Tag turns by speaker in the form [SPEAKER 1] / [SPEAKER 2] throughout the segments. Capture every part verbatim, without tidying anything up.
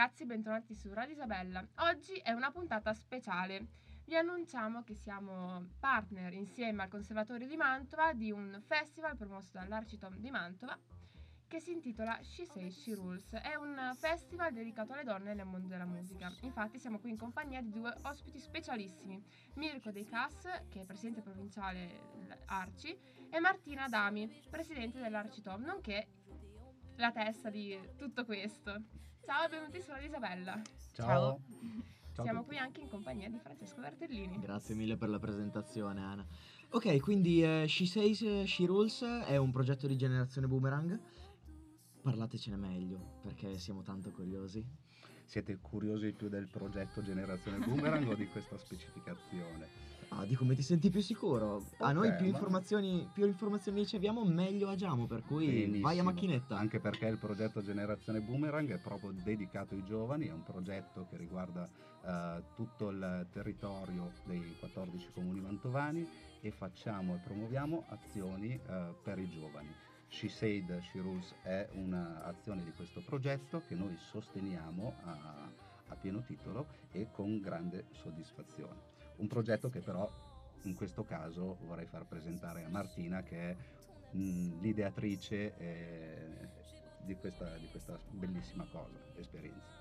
[SPEAKER 1] Ragazzi, bentornati su Radio Isabella. Oggi è una puntata speciale. Vi annunciamo che siamo partner insieme al Conservatorio di Mantova di un festival promosso dall'Arcitom di Mantova che si intitola She Says She Rules. È un festival dedicato alle donne nel mondo della musica. Infatti siamo qui in compagnia di due ospiti specialissimi, Mirko De Cas, che è presidente provinciale Arci, e Martina Adami, presidente dell'Arcitom, nonché la testa di tutto questo. Ciao e benvenuti su Radio Isabella.
[SPEAKER 2] Ciao.
[SPEAKER 1] Ciao.
[SPEAKER 2] Ciao
[SPEAKER 1] Siamo
[SPEAKER 2] a tutti.
[SPEAKER 1] qui anche in compagnia di Francesco Bertellini.
[SPEAKER 3] Grazie mille per la presentazione, Ana. Ok, quindi eh, She Says She Rules è un progetto di Generazione Boomerang. Parlatecene meglio, perché siamo tanto curiosi.
[SPEAKER 2] Siete curiosi più del progetto Generazione Boomerang o di questa specificazione?
[SPEAKER 3] Ah, di come ti senti più sicuro. A
[SPEAKER 2] Ok,
[SPEAKER 3] noi più
[SPEAKER 2] ma-
[SPEAKER 3] informazioni, più informazioni riceviamo, meglio agiamo, per cui
[SPEAKER 2] Benissimo.
[SPEAKER 3] vai a macchinetta.
[SPEAKER 2] Anche perché il progetto Generazione Boomerang è proprio dedicato ai giovani, è un progetto che riguarda eh, tutto il territorio dei quattordici comuni mantovani e facciamo e promuoviamo azioni eh, per i giovani. She Said She Rules è un'azione di questo progetto che noi sosteniamo a, a pieno titolo e con grande soddisfazione. Un progetto che però in questo caso vorrei far presentare a Martina, che è mh, l'ideatrice eh, di, questa, di questa bellissima cosa, esperienza.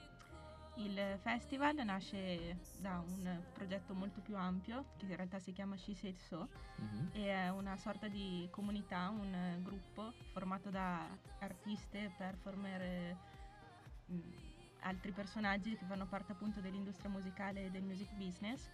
[SPEAKER 4] Il festival nasce da un progetto molto più ampio che in realtà si chiama She Said So
[SPEAKER 3] Mhm.
[SPEAKER 4] e è una sorta di comunità, un gruppo formato da artiste, performer, eh, mh, altri personaggi che fanno parte appunto dell'industria musicale e del music business,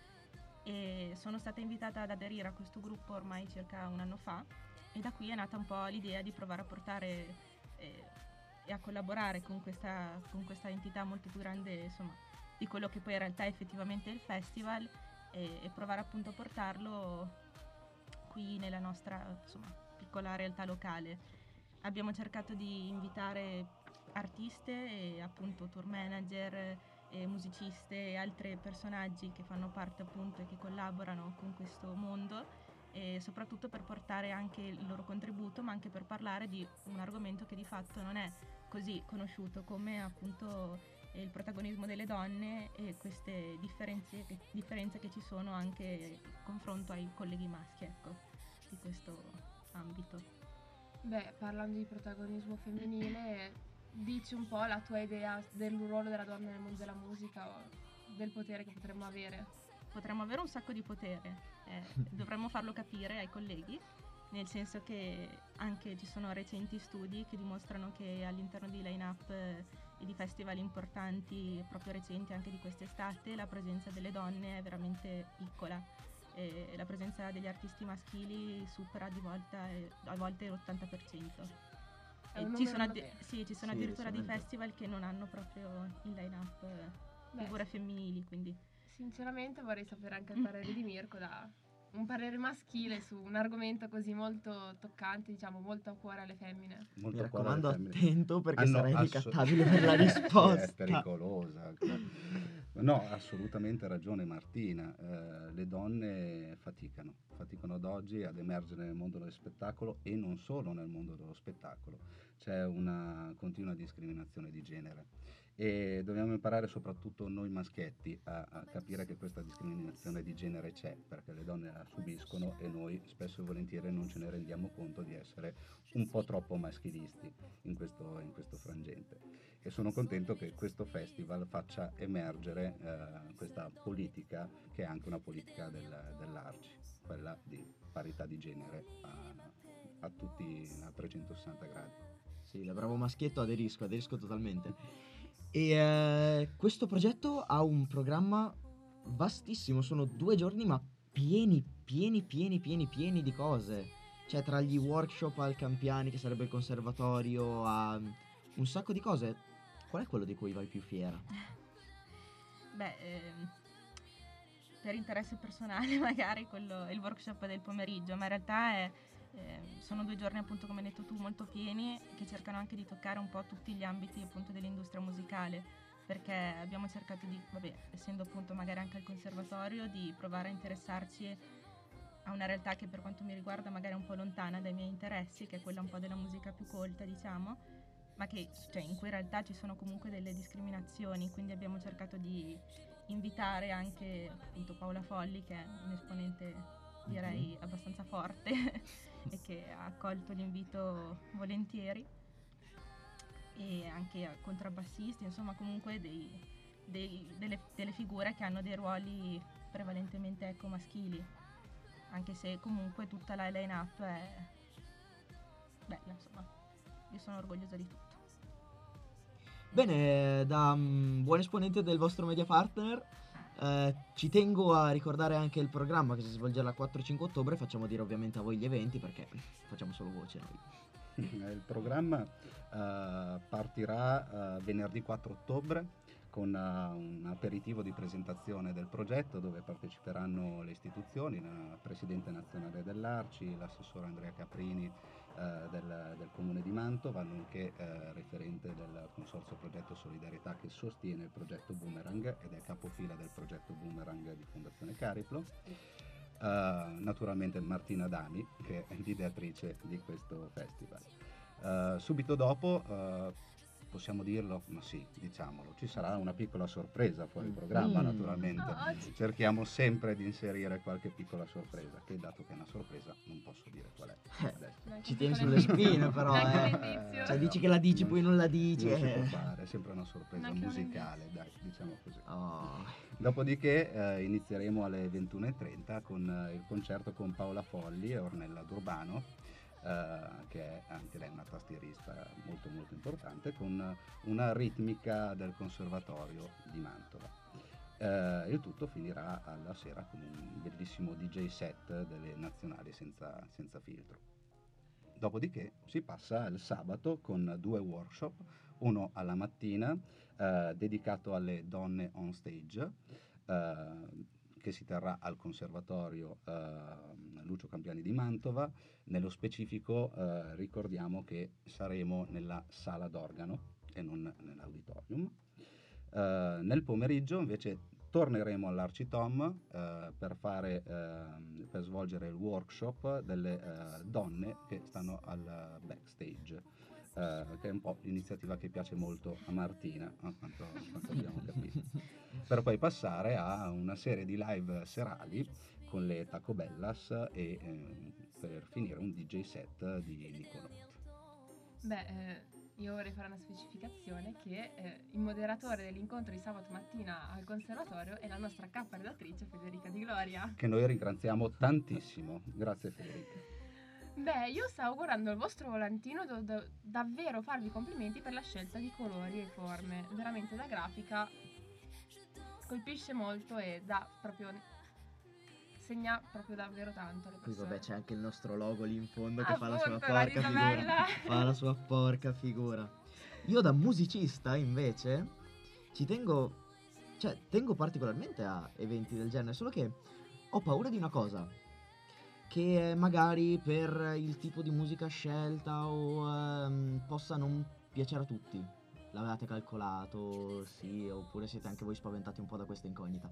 [SPEAKER 4] e sono stata invitata ad aderire a questo gruppo ormai circa un anno fa, e da qui è nata un po' l'idea di provare a portare eh, e a collaborare con questa, con questa entità molto più grande, insomma, di quello che poi in realtà è effettivamente il festival, e, e provare appunto a portarlo qui nella nostra, insomma, piccola realtà locale. Abbiamo cercato di invitare artiste e appunto tour manager e musiciste e altri personaggi che fanno parte appunto e che collaborano con questo mondo, e soprattutto per portare anche il loro contributo, ma anche per parlare di un argomento che di fatto non è così conosciuto come appunto il protagonismo delle donne e queste differenze, differenze che ci sono anche in confronto ai colleghi maschi, ecco, di questo ambito.
[SPEAKER 1] Beh, parlando di protagonismo femminile, dici un po' la tua idea del ruolo della donna nel mondo della musica o del potere che potremmo avere.
[SPEAKER 4] Potremmo avere un sacco di potere, eh, dovremmo farlo capire ai colleghi, nel senso che anche ci sono recenti studi che dimostrano che all'interno di line-up eh, e di festival importanti, proprio recenti anche di quest'estate, la presenza delle donne è veramente piccola. E la presenza degli artisti maschili supera di volta, eh, a volte l'ottanta per cento.
[SPEAKER 1] È
[SPEAKER 4] E
[SPEAKER 1] un
[SPEAKER 4] ci
[SPEAKER 1] numero
[SPEAKER 4] sono, addi-
[SPEAKER 1] notevole.
[SPEAKER 4] sì, ci sono
[SPEAKER 3] Sì,
[SPEAKER 4] addirittura dei
[SPEAKER 3] decisamente.
[SPEAKER 4] festival che non hanno proprio in line-up eh,
[SPEAKER 1] Beh,
[SPEAKER 4] figure femminili, quindi
[SPEAKER 1] sinceramente vorrei sapere anche il parere di Mirko, da un parere maschile su un argomento così molto toccante, diciamo molto a cuore alle femmine.
[SPEAKER 2] Molto
[SPEAKER 3] Mi
[SPEAKER 2] a cuore alle
[SPEAKER 3] raccomando,
[SPEAKER 2] femmine.
[SPEAKER 3] attento perché
[SPEAKER 2] Hanno
[SPEAKER 3] sarai
[SPEAKER 2] asso-
[SPEAKER 3] ricattabile per la
[SPEAKER 2] Sì,
[SPEAKER 3] risposta.
[SPEAKER 2] è pericolosa. No, ha assolutamente ragione Martina. Eh, le donne faticano, faticano ad oggi ad emergere nel mondo dello spettacolo e non solo nel mondo dello spettacolo. C'è una continua discriminazione di genere e dobbiamo imparare soprattutto noi maschietti a, a capire che questa discriminazione di genere c'è, perché le donne la subiscono e noi spesso e volentieri non ce ne rendiamo conto di essere un po' troppo maschilisti in questo, in questo frangente. E sono contento che questo festival faccia emergere eh, questa politica, che è anche una politica del, dell'Arci, quella di parità di genere a, a tutti a trecentosessanta gradi.
[SPEAKER 3] Sì, da bravo maschietto aderisco, aderisco totalmente. E eh, questo progetto ha un programma vastissimo, sono due giorni ma pieni, pieni, pieni, pieni, pieni di cose. Cioè tra gli workshop al Campiani, che sarebbe il conservatorio, a un sacco di cose. Qual è quello di cui vai più fiera?
[SPEAKER 4] beh, ehm, per interesse personale magari quello è il workshop del pomeriggio, ma in realtà è, ehm, sono due giorni appunto, come hai detto tu, molto pieni, che cercano anche di toccare un po' tutti gli ambiti appunto dell'industria musicale, perché abbiamo cercato di, vabbè, essendo appunto magari anche al conservatorio, di provare a interessarci a una realtà che per quanto mi riguarda magari è un po' lontana dai miei interessi, che è quella un po' della musica più colta, diciamo, ma che cioè, in cui in realtà ci sono comunque delle discriminazioni, quindi abbiamo cercato di invitare anche appunto Paola Folli, che è un esponente direi abbastanza forte e che ha accolto l'invito volentieri, e anche a contrabbassisti, insomma comunque dei, dei- delle, delle figure che hanno dei ruoli prevalentemente ecco, maschili, anche se comunque tutta la line-up è bella, insomma io sono orgogliosa di tutto.
[SPEAKER 3] Bene, da mm, buon esponente del vostro media partner, eh, ci tengo a ricordare anche il programma che si svolgerà il quattro cinque ottobre. Facciamo dire ovviamente a voi gli eventi, perché facciamo solo voce noi.
[SPEAKER 2] Il programma eh, partirà eh, venerdì quattro ottobre con eh, un aperitivo di presentazione del progetto, dove parteciperanno le istituzioni, la Presidente nazionale dell'Arci, l'assessore Andrea Caprini eh, del, del Comune di Mantova, nonché eh, referente del Consorzio Progetto Solidarietà, che sostiene il progetto Boomerang ed è capofila del progetto Boomerang di Fondazione Cariplo. Uh, naturalmente Martina Dami, che è l'ideatrice di questo festival. Uh, subito dopo, uh, possiamo dirlo, ma sì, diciamolo, ci sarà una piccola sorpresa fuori il programma,
[SPEAKER 3] Mm.
[SPEAKER 2] naturalmente.
[SPEAKER 1] Oh, ci-
[SPEAKER 2] Cerchiamo sempre di inserire qualche piccola sorpresa, che dato che è una sorpresa non posso dire qual è.
[SPEAKER 3] Eh,
[SPEAKER 2] adesso.
[SPEAKER 1] neanche
[SPEAKER 3] Ci
[SPEAKER 1] un
[SPEAKER 3] tieni
[SPEAKER 1] piccolo
[SPEAKER 3] sulle
[SPEAKER 1] indizio.
[SPEAKER 3] spine, però,
[SPEAKER 1] Neanche
[SPEAKER 3] eh.
[SPEAKER 1] un indizio.
[SPEAKER 3] Cioè, dici che la dici, poi non la dici,
[SPEAKER 2] Non si
[SPEAKER 3] eh.
[SPEAKER 2] può fare, è sempre una sorpresa
[SPEAKER 1] Neanche un
[SPEAKER 2] musicale, dai, diciamo così.
[SPEAKER 3] Oh.
[SPEAKER 2] Dopodiché eh, inizieremo alle ventuno e trenta con eh, il concerto con Paola Folli e Ornella D'Urbano, eh, che è anche lei una tastierista molto molto importante, con una ritmica del Conservatorio di Mantova. Eh, il tutto finirà alla sera con un bellissimo D J set delle nazionali senza, senza filtro. Dopodiché si passa al sabato con due workshop, uno alla mattina eh, dedicato alle donne on stage, eh, che si terrà al Conservatorio eh, Lucio Campiani di Mantova. Nello specifico eh, ricordiamo che saremo nella sala d'organo e non nell'auditorium. Eh, nel pomeriggio invece torneremo all'Arcitom eh, per, fare, eh, per svolgere il workshop delle eh, donne che stanno al backstage, eh, che è un po' l'iniziativa che piace molto a Martina, a quanto, a quanto abbiamo capito. Per poi passare a una serie di live serali con le Taco Bellas e eh, per finire un D J set di Nicolò.
[SPEAKER 1] Beh, eh, io vorrei fare una specificazione che eh, il moderatore dell'incontro di sabato mattina al conservatorio è la nostra capa redattrice Federica Di Gloria.
[SPEAKER 2] Che noi ringraziamo tantissimo. Grazie Federica.
[SPEAKER 1] Beh, io stavo guardando il vostro volantino, devo da- davvero farvi complimenti per la scelta di colori e forme. Veramente la grafica colpisce molto e dà proprio segna proprio davvero tanto alle
[SPEAKER 3] Qui
[SPEAKER 1] persone.
[SPEAKER 3] vabbè c'è anche il nostro logo lì in fondo che fa la sua
[SPEAKER 1] Appunto, la
[SPEAKER 3] porca figura.
[SPEAKER 1] risabella.
[SPEAKER 3] Fa la sua porca figura. Io da musicista invece ci tengo, cioè tengo particolarmente a eventi del genere, solo che ho paura di una cosa, che magari per il tipo di musica scelta o ehm, possa non piacere a tutti. L'avevate calcolato, sì, oppure siete anche voi spaventati un po' da questa incognita?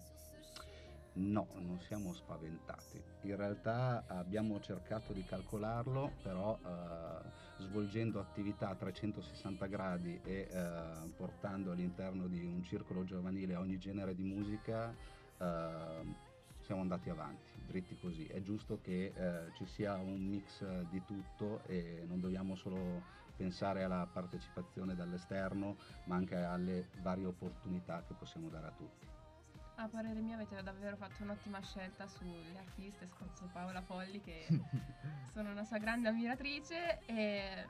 [SPEAKER 2] No, non siamo spaventati. In realtà abbiamo cercato di calcolarlo, però eh, svolgendo attività a trecentosessanta gradi e eh, portando all'interno di un circolo giovanile ogni genere di musica, eh, siamo andati avanti, dritti così. È giusto che eh, ci sia un mix di tutto e non dobbiamo solo pensare alla partecipazione dall'esterno, ma anche alle varie opportunità che possiamo dare a tutti.
[SPEAKER 1] A parere mio avete davvero fatto un'ottima scelta sulle artiste, soprattutto Paola Folli, che sono una sua grande ammiratrice. E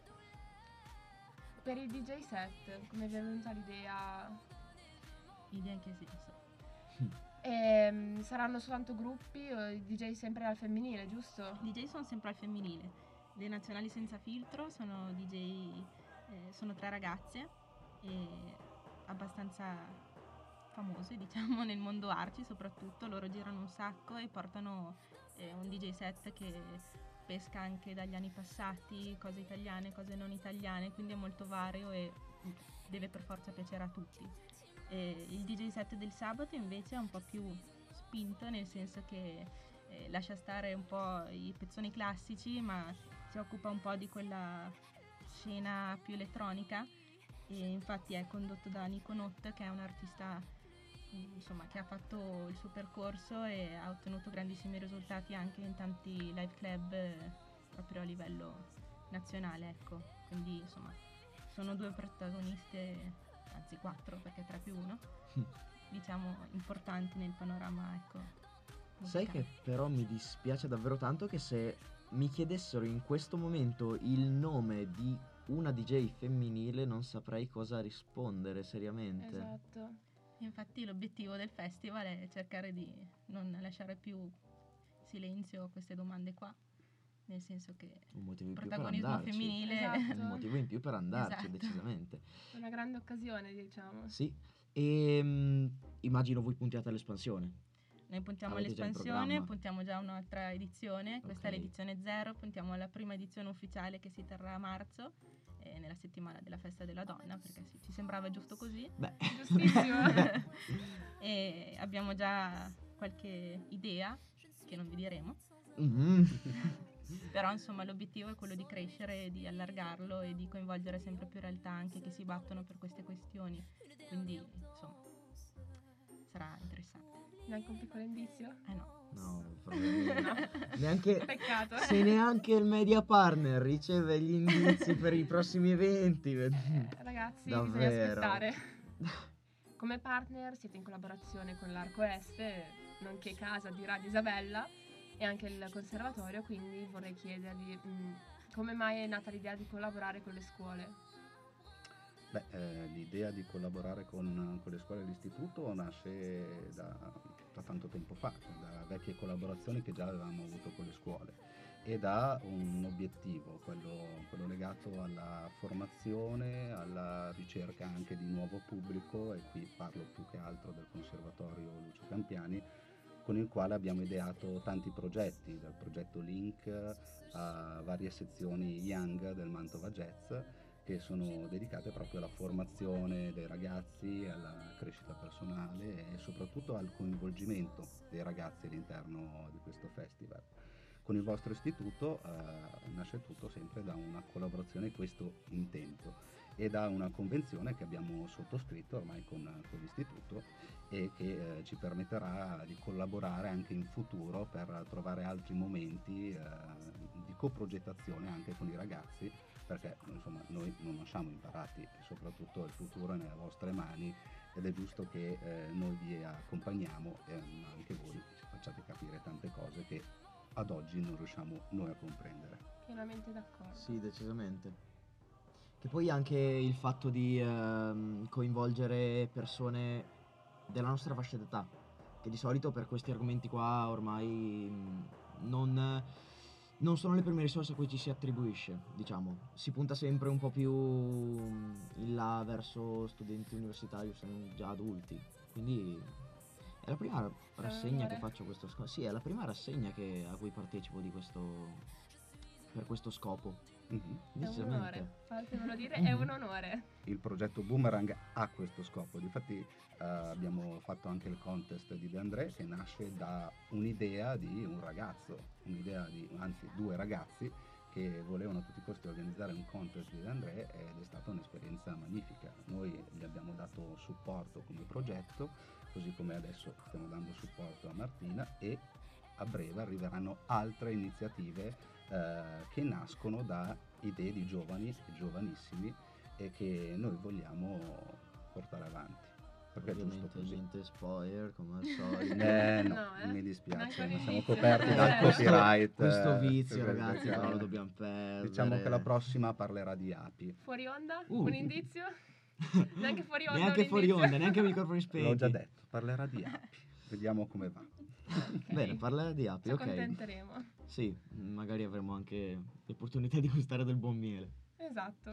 [SPEAKER 1] per il D J set, come vi è venuta l'idea?
[SPEAKER 4] Idea in che senso?
[SPEAKER 1] Ehm, saranno soltanto gruppi o i D J sempre al femminile, giusto?
[SPEAKER 4] I D J sono sempre al femminile. Le nazionali senza filtro sono D J, eh, sono tre ragazze e abbastanza famose, diciamo, nel mondo arci soprattutto. Loro girano un sacco e portano eh, un D J set che pesca anche dagli anni passati, cose italiane, cose non italiane, quindi è molto vario e deve per forza piacere a tutti. E il D J set del sabato invece è un po' più spinto, nel senso che eh, lascia stare un po' i pezzoni classici, ma si occupa un po' di quella scena più elettronica, e infatti è condotto da Nico Not, che è un artista insomma che ha fatto il suo percorso e ha ottenuto grandissimi risultati anche in tanti live club eh, proprio a livello nazionale, ecco. Quindi insomma sono due protagoniste, anzi quattro perché tre più uno, diciamo importanti nel panorama, ecco.
[SPEAKER 3] Sai
[SPEAKER 4] musicale.
[SPEAKER 3] che però mi dispiace davvero tanto che se mi chiedessero in questo momento il nome di una D J femminile non saprei cosa rispondere seriamente.
[SPEAKER 1] Esatto.
[SPEAKER 4] Infatti l'obiettivo del festival è cercare di non lasciare più silenzio a queste domande qua, nel senso che
[SPEAKER 3] Un motivo in più per
[SPEAKER 4] protagonismo
[SPEAKER 3] andarci.
[SPEAKER 4] femminile
[SPEAKER 1] Esatto.
[SPEAKER 3] Un motivo in più per andarci,
[SPEAKER 4] Esatto.
[SPEAKER 3] decisamente.
[SPEAKER 1] È una grande occasione, diciamo.
[SPEAKER 3] Sì, e mm, immagino voi puntiate all'espansione.
[SPEAKER 4] Noi puntiamo
[SPEAKER 3] Avete già in
[SPEAKER 4] all'espansione,
[SPEAKER 3] programma?
[SPEAKER 4] puntiamo già a un'altra edizione, questa
[SPEAKER 3] Ok.
[SPEAKER 4] è l'edizione zero, puntiamo alla prima edizione ufficiale che si terrà a marzo, eh, nella settimana della festa della donna, perché sì, ci sembrava giusto così.
[SPEAKER 3] Beh,
[SPEAKER 1] Giustissimo.
[SPEAKER 4] E abbiamo già qualche idea, che non vi diremo,
[SPEAKER 3] Mhm.
[SPEAKER 4] però insomma l'obiettivo è quello di crescere, di allargarlo e di coinvolgere sempre più realtà anche che si battono per queste questioni, quindi insomma sarà interessante.
[SPEAKER 1] Neanche un piccolo indizio?
[SPEAKER 4] Eh no.
[SPEAKER 3] No, probabilmente. Neanche,
[SPEAKER 1] Peccato.
[SPEAKER 3] se neanche il media partner riceve gli indizi per i prossimi eventi.
[SPEAKER 1] Eh, ragazzi, bisogna
[SPEAKER 3] Davvero.
[SPEAKER 1] aspettare. Come partner siete in collaborazione con l'Arco Est, nonché casa di Radio Isabella e anche il conservatorio, quindi vorrei chiedervi mh, come mai è nata l'idea di collaborare con le scuole?
[SPEAKER 2] Beh, eh, l'idea di collaborare con, con le scuole dell'istituto nasce da, da tanto tempo fa, cioè da vecchie collaborazioni che già avevamo avuto con le scuole, e da un obiettivo, quello, quello legato alla formazione, alla ricerca anche di nuovo pubblico, e qui parlo più che altro del Conservatorio Lucio Campiani, con il quale abbiamo ideato tanti progetti, dal progetto Link a varie sezioni Young del Mantova Jazz, che sono dedicate proprio alla formazione dei ragazzi, alla crescita personale e soprattutto al coinvolgimento dei ragazzi all'interno di questo festival. Con il vostro istituto eh, nasce tutto sempre da una collaborazione di questo intento e da una convenzione che abbiamo sottoscritto ormai con, con l'istituto e che eh, ci permetterà di collaborare anche in futuro per trovare altri momenti eh, di coprogettazione anche con i ragazzi, perché insomma noi non nasciamo imparati e soprattutto il futuro è nelle vostre mani ed è giusto che eh, noi vi accompagniamo e anche voi ci facciate capire tante cose che ad oggi non riusciamo noi a comprendere.
[SPEAKER 1] Pienamente d'accordo.
[SPEAKER 3] Sì, decisamente. Che poi anche il fatto di ehm, coinvolgere persone della nostra fascia d'età, che di solito per questi argomenti qua ormai mh, non, non sono le prime risorse a cui ci si attribuisce, diciamo. Si punta sempre un po' più in là verso studenti universitari o se non già adulti. Quindi è la prima rassegna che
[SPEAKER 1] onore.
[SPEAKER 3] faccio questo scopo. Sì, è la prima rassegna che, a cui partecipo di questo, per questo scopo.
[SPEAKER 2] Mhm.
[SPEAKER 1] È un
[SPEAKER 3] Decisamente.
[SPEAKER 1] onore, fatevelo dire, è un onore.
[SPEAKER 2] Il progetto Boomerang ha questo scopo, difatti eh, abbiamo fatto anche il contest di De André che nasce da un'idea di un ragazzo, un'idea di, anzi due ragazzi che volevano a tutti i costi organizzare un contest di De André ed è stata un'esperienza magnifica. Noi gli abbiamo dato supporto come progetto, così come adesso stiamo dando supporto a Martina, e a breve arriveranno altre iniziative eh, che nascono da idee di giovani, giovanissimi, e che noi vogliamo portare avanti. Perché è giusto
[SPEAKER 3] Ovviamente
[SPEAKER 2] così.
[SPEAKER 3] niente spoiler come al solito.
[SPEAKER 2] Eh no,
[SPEAKER 1] No, eh.
[SPEAKER 2] mi dispiace,
[SPEAKER 1] Neanche
[SPEAKER 2] ma siamo
[SPEAKER 1] all'inizio.
[SPEAKER 2] coperti
[SPEAKER 1] Eh,
[SPEAKER 2] dal
[SPEAKER 1] questo-
[SPEAKER 2] copyright.
[SPEAKER 3] Questo
[SPEAKER 2] eh,
[SPEAKER 3] vizio,
[SPEAKER 2] per
[SPEAKER 3] ragazzi,
[SPEAKER 2] questo-
[SPEAKER 3] però lo dobbiamo perdere.
[SPEAKER 2] Diciamo che la prossima parlerà di api.
[SPEAKER 1] Fuori onda?
[SPEAKER 3] Uh.
[SPEAKER 1] Un indizio? Neanche fuori onda.
[SPEAKER 3] Neanche
[SPEAKER 1] un
[SPEAKER 3] fuori
[SPEAKER 1] indizio.
[SPEAKER 3] onda, neanche microfoni spenti.
[SPEAKER 2] L'ho già detto, parlerà di api. Vediamo come va.
[SPEAKER 1] Ok.
[SPEAKER 3] Bene, parla di api,
[SPEAKER 1] Ci
[SPEAKER 3] ok.
[SPEAKER 1] accontenteremo.
[SPEAKER 3] Sì, magari avremo anche l'opportunità di gustare del buon miele.
[SPEAKER 1] Esatto.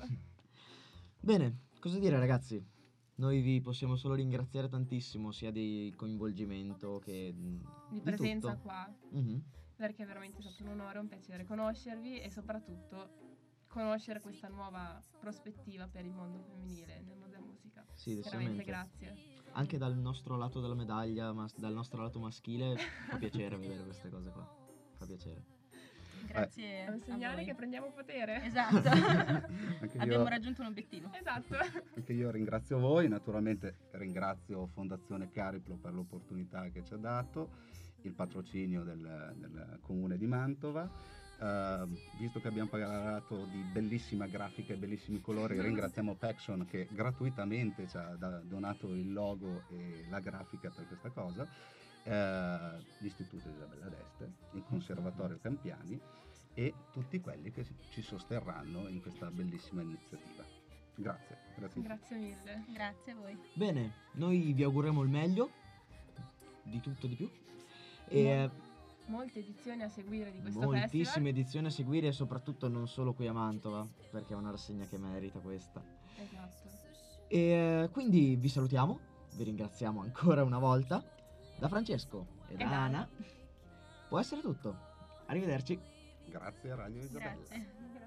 [SPEAKER 3] Bene, cosa dire ragazzi? Noi vi possiamo solo ringraziare tantissimo, sia di coinvolgimento che mm,
[SPEAKER 1] Di presenza
[SPEAKER 3] tutto.
[SPEAKER 1] qua.
[SPEAKER 3] Mhm.
[SPEAKER 1] Perché è veramente stato un onore, un piacere conoscervi e soprattutto conoscere questa nuova prospettiva per il mondo femminile nel mondo della musica.
[SPEAKER 3] Sì,
[SPEAKER 1] Veramente
[SPEAKER 3] decisamente.
[SPEAKER 1] grazie.
[SPEAKER 3] Anche dal nostro lato della medaglia, ma dal nostro lato maschile, fa piacere vedere queste cose qua. Fa piacere.
[SPEAKER 4] Grazie.
[SPEAKER 1] È un
[SPEAKER 4] a
[SPEAKER 1] segnale
[SPEAKER 4] voi.
[SPEAKER 1] che prendiamo potere.
[SPEAKER 4] Esatto.
[SPEAKER 2] Anche
[SPEAKER 4] Abbiamo
[SPEAKER 2] io,
[SPEAKER 4] raggiunto un obiettivo.
[SPEAKER 1] Esatto.
[SPEAKER 2] anche io ringrazio voi, naturalmente ringrazio Fondazione Cariplo per l'opportunità che ci ha dato, il patrocinio del, del comune di Mantova. Uh, visto che abbiamo parlato di bellissima grafica e bellissimi colori, ringraziamo Paxson che gratuitamente ci ha da- donato il logo e la grafica per questa cosa, uh, l'Istituto Isabella d'Este, il Conservatorio Campiani e tutti quelli che ci sosterranno in questa bellissima iniziativa. Grazie, grazie.
[SPEAKER 1] Grazie mille.
[SPEAKER 4] Grazie a voi.
[SPEAKER 3] Bene, noi vi auguriamo il meglio, di tutto di più. E eh,
[SPEAKER 1] Molte edizioni a seguire di questo
[SPEAKER 3] moltissime
[SPEAKER 1] festival.
[SPEAKER 3] edizioni a seguire, e soprattutto non solo qui a Mantova, perché è una rassegna che merita questa.
[SPEAKER 1] Esatto.
[SPEAKER 3] E eh, quindi vi salutiamo, vi ringraziamo ancora una volta. Da Francesco e da
[SPEAKER 1] E da
[SPEAKER 3] Ana può essere tutto. Arrivederci.
[SPEAKER 2] Grazie a Radio Isabella.
[SPEAKER 4] Grazie.
[SPEAKER 1] Grazie.